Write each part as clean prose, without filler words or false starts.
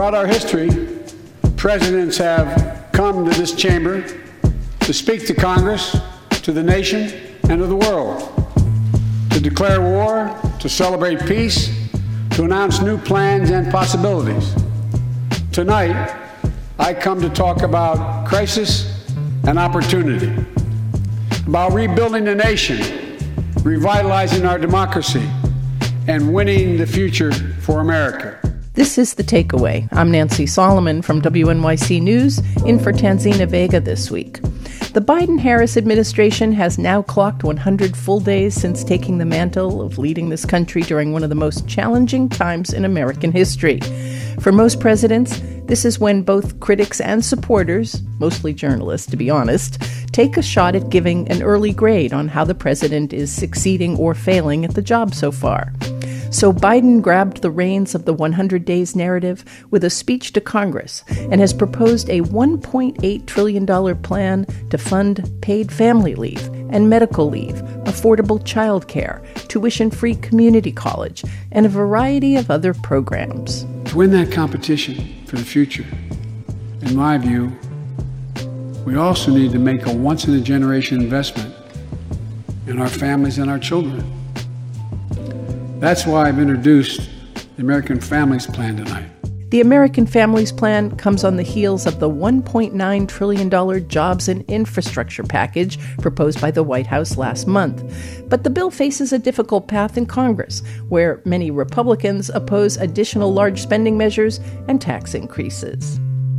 Throughout our history, presidents have come to this chamber to speak to Congress, to the nation, and to the world, to declare war, to celebrate peace, to announce new plans and possibilities. Tonight, I come to talk about crisis and opportunity, about rebuilding the nation, revitalizing our democracy, and winning the future for America. This is The Takeaway. I'm Nancy Solomon from WNYC News, in for Tanzina Vega this week. The Biden-Harris administration has now clocked 100 full days since taking the mantle of leading this country during one of the most challenging times in American history. For most presidents, this is when both critics and supporters, mostly journalists to be honest, take a shot at giving an early grade on how the president is succeeding or failing at the job so far. So Biden grabbed the reins of the 100 Days narrative with a speech to Congress and has proposed a $1.8 trillion plan to fund paid family leave and medical leave, affordable child care, tuition-free community college, and a variety of other programs. To win that competition for the future, in my view, we also need to make a once-in-a-generation investment in our families and our children. That's why I've introduced the American Families Plan tonight. The American Families Plan comes on the heels of the $1.9 trillion jobs and infrastructure package proposed by the White House last month. But the bill faces a difficult path in Congress, where many Republicans oppose additional large spending measures and tax increases.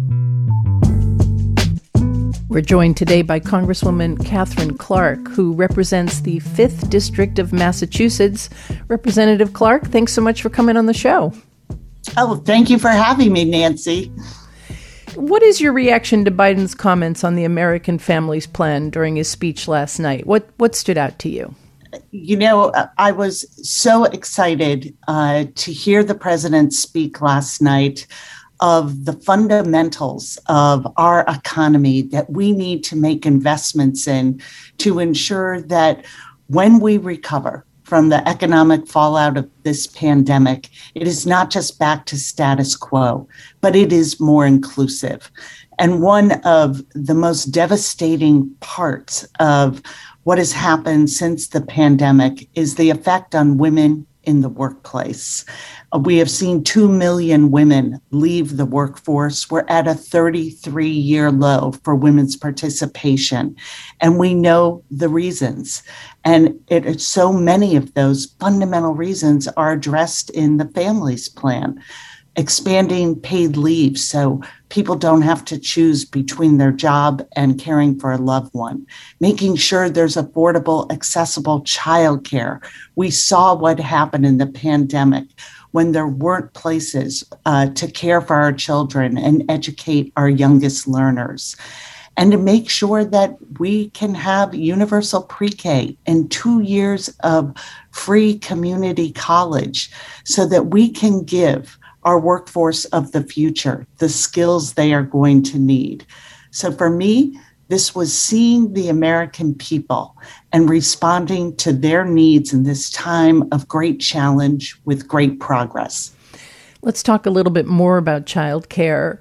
We're joined today by Congresswoman Katherine Clark, who represents the 5th District of Massachusetts. Representative Clark, thanks so much for coming on the show. Oh, thank you for having me, Nancy. What is your reaction to Biden's comments on the American Families Plan during his speech last night? What stood out to you? You know, I was so excited to hear the president speak last night of the fundamentals of our economy that we need to make investments in to ensure that when we recover from the economic fallout of this pandemic, it is not just back to status quo, but it is more inclusive. And one of the most devastating parts of what has happened since the pandemic is the effect on women in the workplace. We have seen 2 million women leave the workforce. We're at a 33-year low for women's participation, and we know the reasons. And so many of those fundamental reasons are addressed in the Families Plan. Expanding paid leave so people don't have to choose between their job and caring for a loved one. Making sure there's affordable, accessible childcare. We saw what happened in the pandemic when there weren't places to care for our children and educate our youngest learners. And to make sure that we can have universal pre-K and 2 years of free community college so that we can give our workforce of the future the skills they are going to need. So for me, this was seeing the American people and responding to their needs in this time of great challenge with great progress. Let's talk a little bit more about childcare.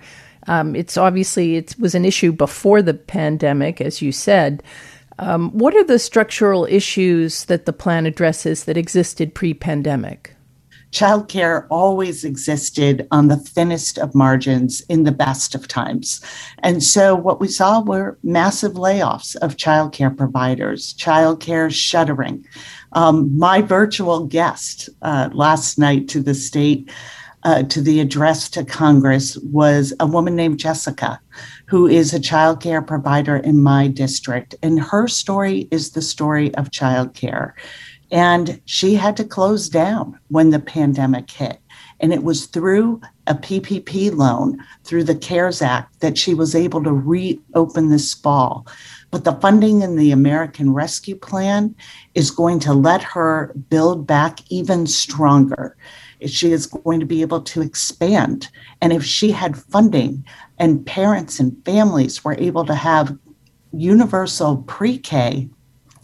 It was an issue before the pandemic, as you said. What are the structural issues that the plan addresses that existed pre-pandemic? Childcare always existed on the thinnest of margins in the best of times. And so what we saw were massive layoffs of childcare providers, childcare shuttering. My virtual guest last night to the state, to the address to Congress, was a woman named Jessica, who is a childcare provider in my district. And her story is the story of childcare. And she had to close down when the pandemic hit. And it was through a PPP loan, through the CARES Act, that she was able to reopen this fall. But the funding in the American Rescue Plan is going to let her build back even stronger. She is going to be able to expand. And if she had funding and parents and families were able to have universal pre-K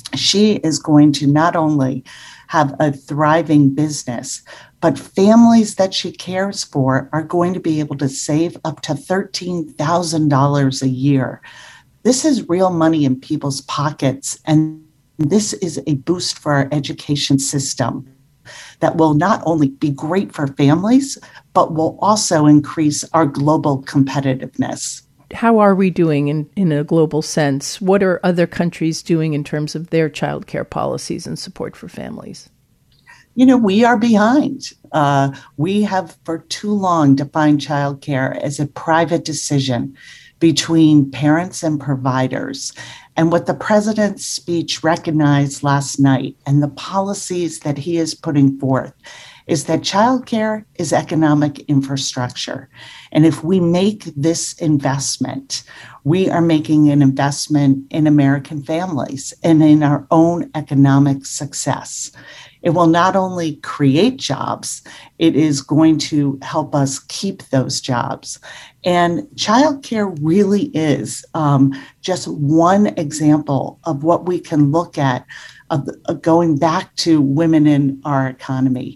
she is going to not only have a thriving business, but families that she cares for are going to be able to save up to $13,000 a year. This is real money in people's pockets, and this is a boost for our education system that will not only be great for families, but will also increase our global competitiveness. How are we doing in a global sense? What are other countries doing in terms of their childcare policies and support for families? We are behind. We have for too long defined childcare as a private decision between parents and providers. And what the president's speech recognized last night and the policies that he is putting forth is that childcare is economic infrastructure. And if we make this investment, we are making an investment in American families and in our own economic success. It will not only create jobs, it is going to help us keep those jobs. And childcare really is just one example of what we can look at of going back to women in our economy.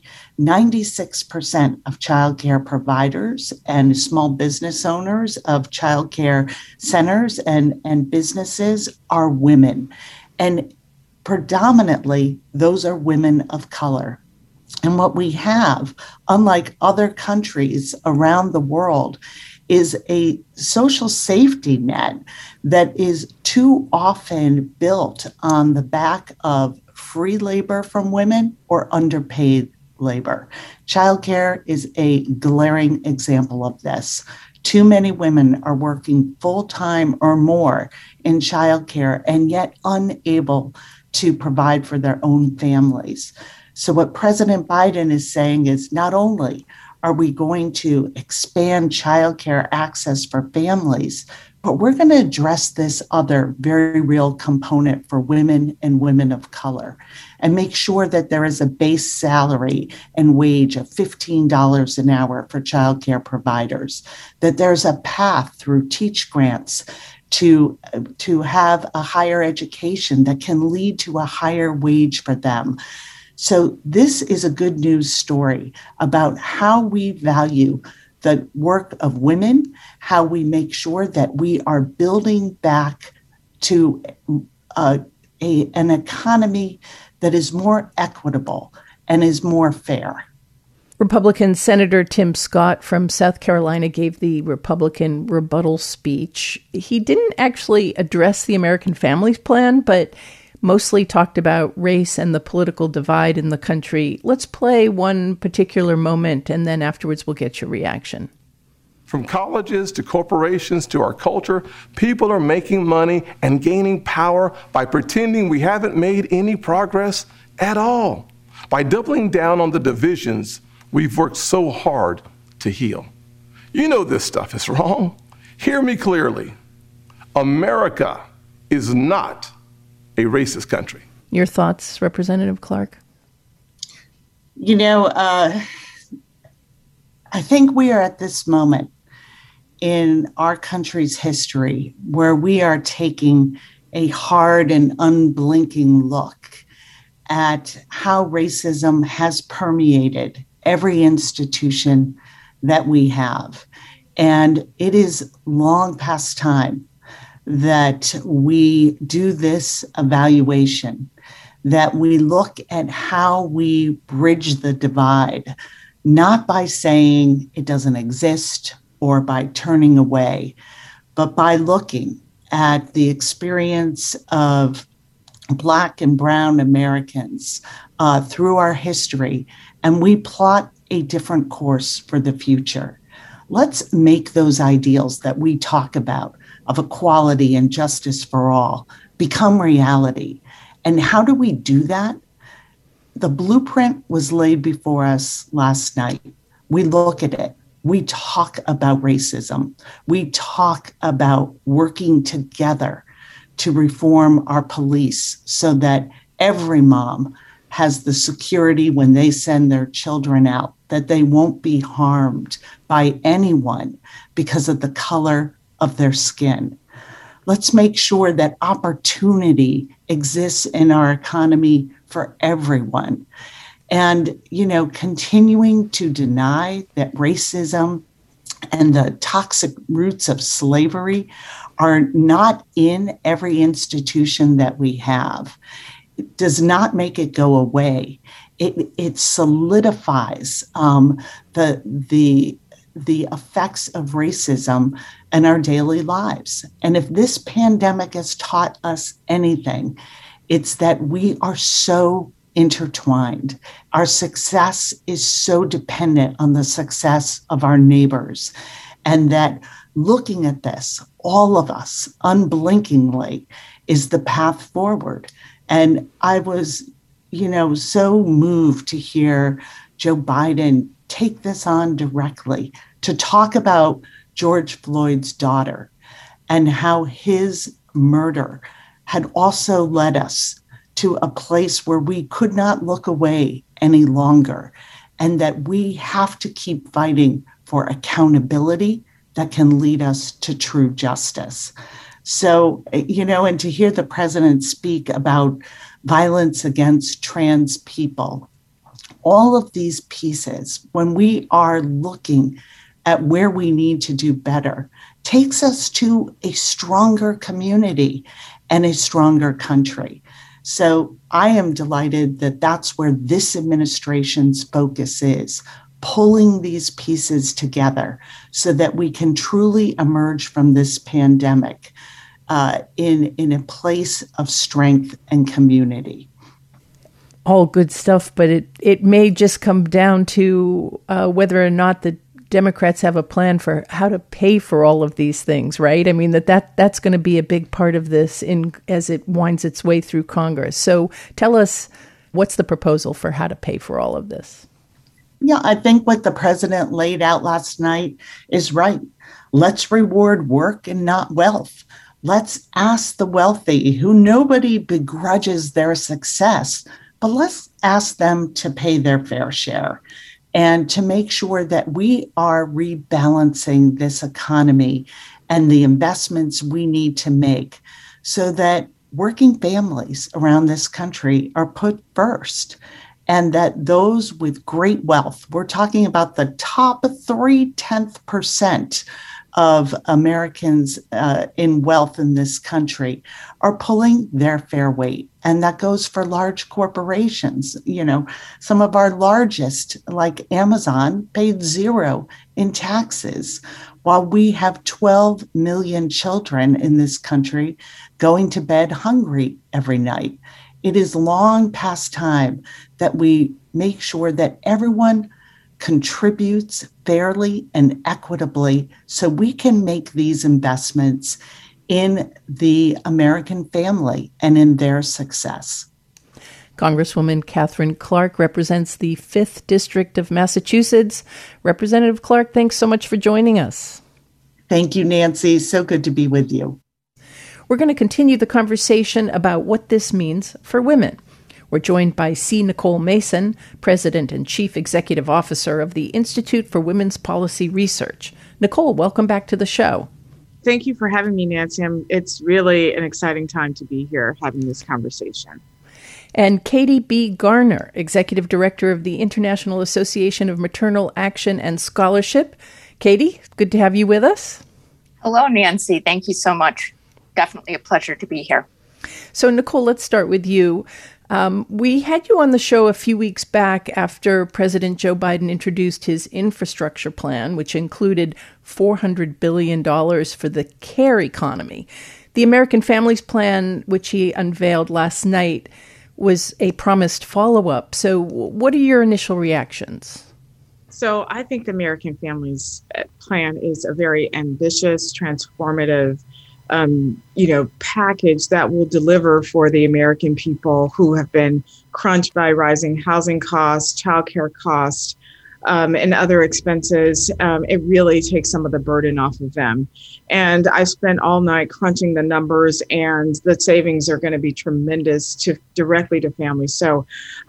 96% of childcare providers and small business owners of childcare centers and businesses are women. And predominantly, those are women of color. And what we have, unlike other countries around the world, is a social safety net that is too often built on the back of free labor from women or underpaid labor. Childcare is a glaring example of this. Too many women are working full-time or more in childcare and yet unable to provide for their own families. So what President Biden is saying is not only are we going to expand childcare access for families, but we're going to address this other very real component for women and women of color and make sure that there is a base salary and wage of $15 an hour for childcare providers, that there's a path through Teach Grants to have a higher education that can lead to a higher wage for them. So this is a good news story about how we value the work of women, how we make sure that we are building back to an economy that is more equitable and is more fair. Republican Senator Tim Scott from South Carolina gave the Republican rebuttal speech. He didn't actually address the American Families Plan, but mostly talked about race and the political divide in the country. Let's play one particular moment, and then afterwards we'll get your reaction. From colleges to corporations to our culture, people are making money and gaining power by pretending we haven't made any progress at all, by doubling down on the divisions we've worked so hard to heal. You know this stuff is wrong. Hear me clearly. America is not a racist country. Your thoughts, Representative Clark? I think we are at this moment in our country's history where we are taking a hard and unblinking look at how racism has permeated every institution that we have. And it is long past time that we do this evaluation, that we look at how we bridge the divide, not by saying it doesn't exist or by turning away, but by looking at the experience of Black and Brown Americans through our history, and we plot a different course for the future. Let's make those ideals that we talk about of equality and justice for all become reality. And how do we do that? The blueprint was laid before us last night. We look at it. We talk about racism. We talk about working together to reform our police so that every mom has the security when they send their children out, that they won't be harmed by anyone because of the color of their skin. Let's make sure that opportunity exists in our economy for everyone. And, continuing to deny that racism and the toxic roots of slavery are not in every institution that we have, it does not make it go away. It solidifies the effects of racism in our daily lives. And if this pandemic has taught us anything, it's that we are so intertwined. Our success is so dependent on the success of our neighbors. And that looking at this, all of us, unblinkingly, is the path forward. And I was, so moved to hear Joe Biden take this on directly to talk about George Floyd's daughter and how his murder had also led us to a place where we could not look away any longer, and that we have to keep fighting for accountability that can lead us to true justice. So, and to hear the president speak about violence against trans people, all of these pieces, when we are looking at where we need to do better, takes us to a stronger community and a stronger country. So I am delighted that that's where this administration's focus is, pulling these pieces together so that we can truly emerge from this pandemic in a place of strength and community. All good stuff, but it may just come down to whether or not the Democrats have a plan for how to pay for all of these things, right? I mean, that's going to be a big part of this as it winds its way through Congress. So tell us, what's the proposal for how to pay for all of this? Yeah, I think what the president laid out last night is right. Let's reward work and not wealth. Let's ask the wealthy, who nobody begrudges their success, but let's ask them to pay their fair share and to make sure that we are rebalancing this economy and the investments we need to make so that working families around this country are put first, and that those with great wealth, we're talking about the top 0.3% of Americans in wealth in this country, are pulling their fair weight. And that goes for large corporations. Some of our largest, like Amazon, paid zero in taxes, while we have 12 million children in this country going to bed hungry every night. It is long past time that we make sure that everyone contributes fairly and equitably so we can make these investments in the American family and in their success. Congresswoman Katherine Clark represents the 5th District of Massachusetts. Representative Clark, thanks so much for joining us. Thank you, Nancy. So good to be with you. We're going to continue the conversation about what this means for women. We're joined by C. Nicole Mason, President and Chief Executive Officer of the Institute for Women's Policy Research. Nicole, welcome back to the show. Thank you for having me, Nancy. It's really an exciting time to be here having this conversation. And Katie B. Garner, Executive Director of the International Association of Maternal Action and Scholarship. Katie, good to have you with us. Hello, Nancy. Thank you so much. Definitely a pleasure to be here. So, Nicole, let's start with you. We had you on the show a few weeks back after President Joe Biden introduced his infrastructure plan, which included $400 billion for the care economy. The American Families Plan, which he unveiled last night, was a promised follow-up. So what are your initial reactions? So I think the American Families Plan is a very ambitious, transformative package that will deliver for the American people who have been crunched by rising housing costs, childcare costs, and other expenses. It really takes some of the burden off of them. And I spent all night crunching the numbers, and the savings are going to be tremendous directly to families. So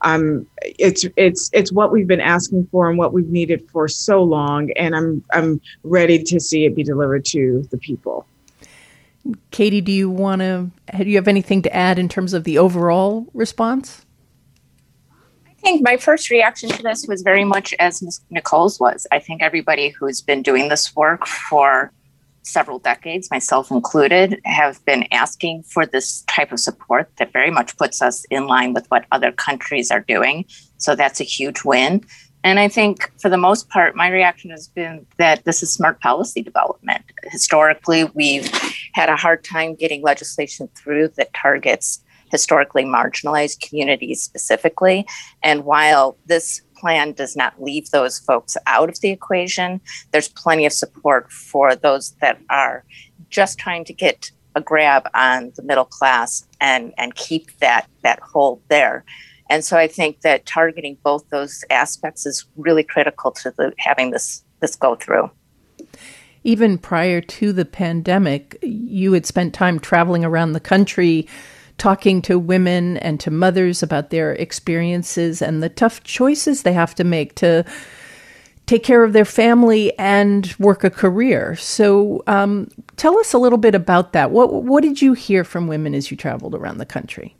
it's what we've been asking for and what we've needed for so long. And I'm ready to see it be delivered to the people. Katie, do you have anything to add in terms of the overall response? I think my first reaction to this was very much as Nicole's was. I think everybody who's been doing this work for several decades, myself included, have been asking for this type of support that very much puts us in line with what other countries are doing. So that's a huge win. And I think for the most part, my reaction has been that this is smart policy development. Historically, we've had a hard time getting legislation through that targets historically marginalized communities specifically. And while this plan does not leave those folks out of the equation, there's plenty of support for those that are just trying to get a grab on the middle class and keep that hold there. And so I think that targeting both those aspects is really critical to having this go through. Even prior to the pandemic, you had spent time traveling around the country, talking to women and to mothers about their experiences and the tough choices they have to make to take care of their family and work a career. So tell us a little bit about that. What did you hear from women as you traveled around the country?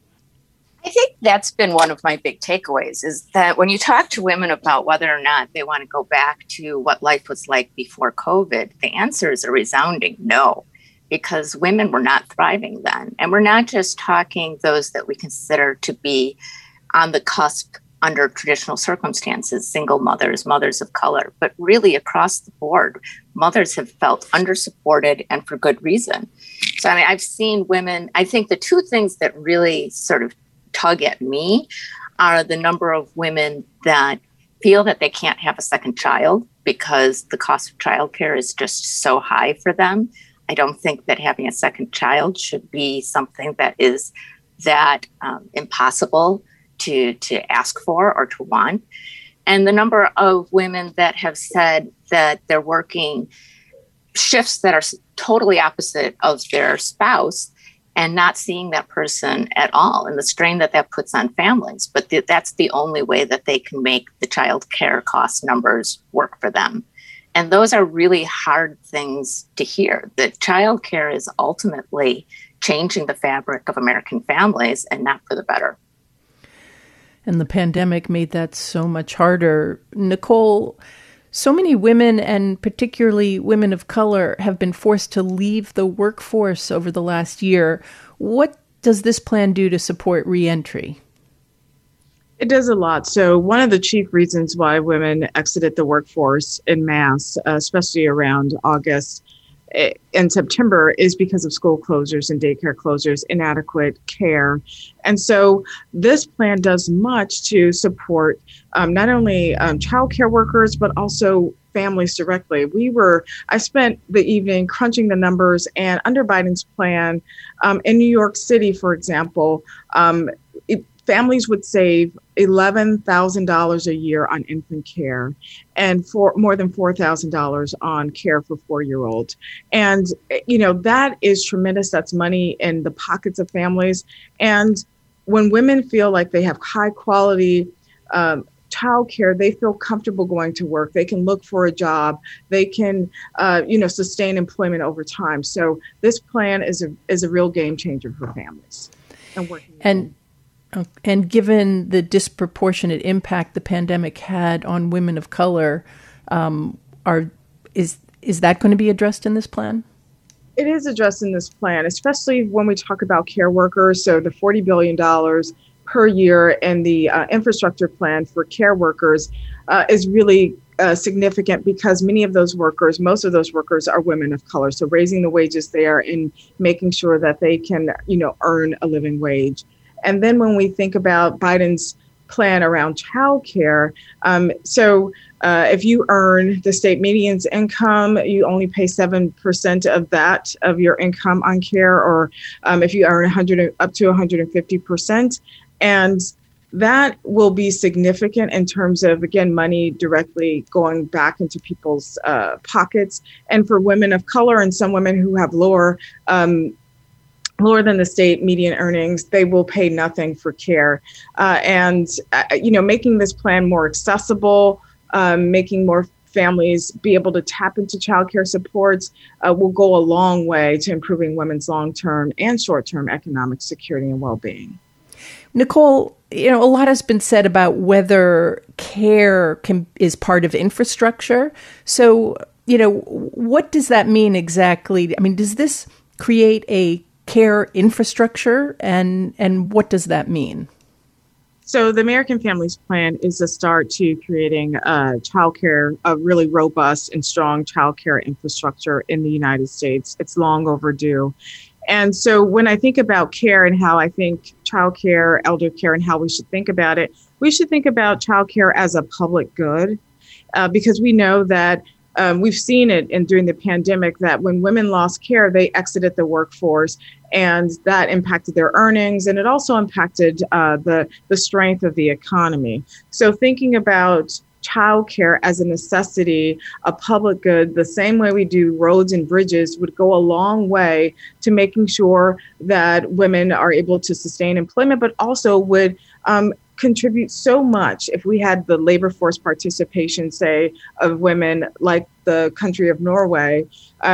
I think that's been one of my big takeaways, is that when you talk to women about whether or not they want to go back to what life was like before COVID, the answer is a resounding no, because women were not thriving then. And we're not just talking those that we consider to be on the cusp under traditional circumstances, single mothers, mothers of color, but really across the board, mothers have felt undersupported and for good reason. So I mean, I've seen women, I think the two things that really sort of tug at me are the number of women that feel that they can't have a second child because the cost of childcare is just so high for them. I don't think that having a second child should be something that is that impossible to ask for or to want. And the number of women that have said that they're working shifts that are totally opposite of their spouse and not seeing that person at all, and the strain that puts on families. But that's the only way that they can make the child care cost numbers work for them. And those are really hard things to hear, that child care is ultimately changing the fabric of American families and not for the better. And the pandemic made that so much harder. Nicole, so many women, and particularly women of color, have been forced to leave the workforce over the last year. What does this plan do to support reentry? It does a lot. So one of the chief reasons why women exited the workforce en masse, especially around August and September, is because of school closures and daycare closures, inadequate care. And so this plan does much to support not only childcare workers, but also families directly. I spent the evening crunching the numbers, and under Biden's plan in New York City, for example, families would save $11,000 a year on infant care and for more than $4,000 on care for 4-year-olds. And, that is tremendous. That's money in the pockets of families. And when women feel like they have high quality childcare, they feel comfortable going to work. They can look for a job. They can, sustain employment over time. So this plan is a real game changer for families. And given the disproportionate impact the pandemic had on women of color, is that going to be addressed in this plan? It is addressed in this plan, especially when we talk about care workers. So the $40 billion per year in the infrastructure plan for care workers is really significant, because most of those workers are women of color. So raising the wages there and making sure that they can, earn a living wage. And then when we think about Biden's plan around childcare, if you earn the state median's income, you only pay 7% of that of your income on care, or if you earn up to 150%. And that will be significant in terms of, again, money directly going back into people's pockets. And for women of color and some women who have lower than the state median earnings, they will pay nothing for care. Making this plan more accessible, making more families be able to tap into childcare supports will go a long way to improving women's long-term and short-term economic security and well-being. Nicole, a lot has been said about whether care is part of infrastructure. So, what does that mean exactly? I mean, does this create a care infrastructure, and what does that mean? So the American Families Plan is a start to creating childcare, a really robust and strong childcare infrastructure in the United States. It's long overdue. And so when I think about care and how I think childcare, elder care, and how we should think about it, we should think about childcare as a public good, because we know that we've seen it during the pandemic that when women lost care, they exited the workforce, and that impacted their earnings, and it also impacted the strength of the economy. So thinking about childcare as a necessity, a public good, the same way we do roads and bridges, would go a long way to making sure that women are able to sustain employment, but also would contribute so much if we had the labor force participation, say, of women like the country of Norway,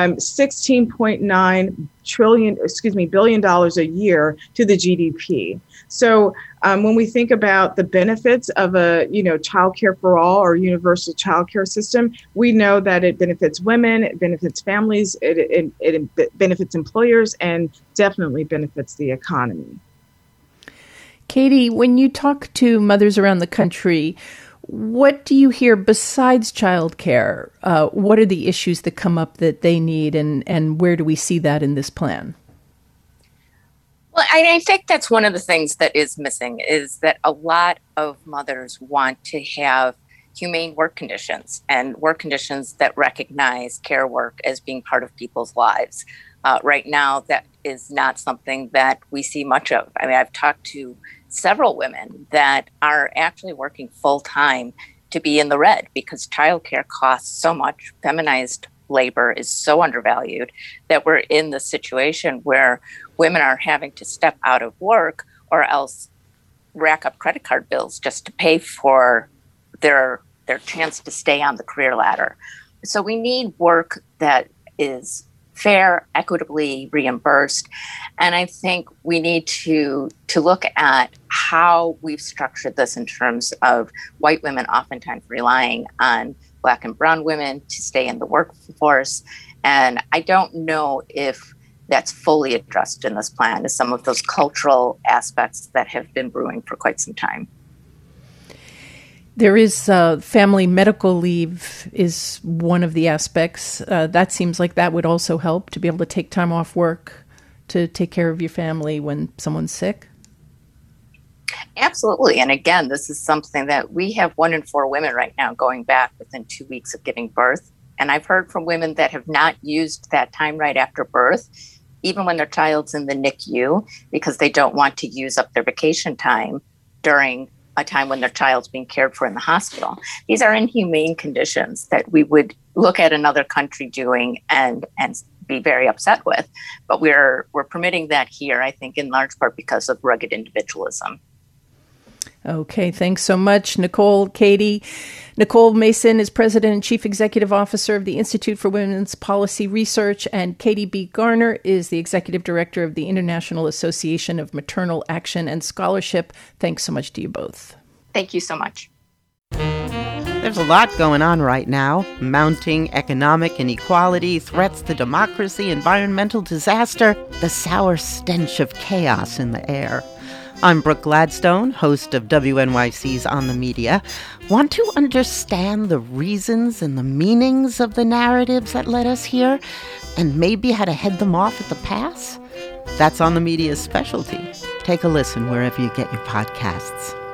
$16.9 billion a year to the GDP. So when we think about the benefits of a childcare for all or universal childcare system, we know that it benefits women, it benefits families, it benefits employers, and definitely benefits the economy. Katie, when you talk to mothers around the country, what do you hear besides childcare? What are the issues that come up that they need, and where do we see that in this plan? Well, I think that's one of the things that is missing, is that a lot of mothers want to have humane work conditions and work conditions that recognize care work as being part of people's lives. Right now, that is not something that we see much of. I mean, I've talked to several women that are actually working full-time to be in the red because childcare costs so much. Feminized labor is so undervalued that we're in the situation where women are having to step out of work or else rack up credit card bills just to pay for their chance to stay on the career ladder. So we need work that is fair, equitably reimbursed. And I think we need to look at how we've structured this in terms of white women oftentimes relying on Black and brown women to stay in the workforce. And I don't know if that's fully addressed in this plan as some of those cultural aspects that have been brewing for quite some time. There is family medical leave is one of the aspects. That seems like that would also help to be able to take time off work to take care of your family when someone's sick. Absolutely. And again, this is something that we have 1 in 4 women right now going back within 2 weeks of giving birth. And I've heard from women that have not used that time right after birth, even when their child's in the NICU, because they don't want to use up their vacation time during a time when their child's being cared for in the hospital. These are inhumane conditions that we would look at another country doing and be very upset with. But we're permitting that here, I think, in large part because of rugged individualism. Okay, thanks so much, Nicole, Katie. Nicole Mason is President and Chief Executive Officer of the Institute for Women's Policy Research, and Katie B. Garner is the Executive Director of the International Association of Maternal Action and Scholarship. Thanks so much to you both. Thank you so much. There's a lot going on right now. Mounting economic inequality, threats to democracy, environmental disaster, the sour stench of chaos in the air. I'm Brooke Gladstone, host of WNYC's On the Media. Want to understand the reasons and the meanings of the narratives that led us here, and maybe how to head them off at the pass? That's On the Media's specialty. Take a listen wherever you get your podcasts.